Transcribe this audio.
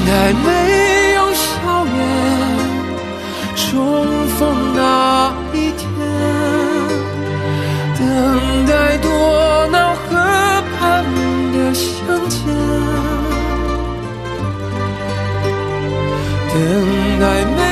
待没有硝烟重逢那一天，等待多瑙河畔的相见，等待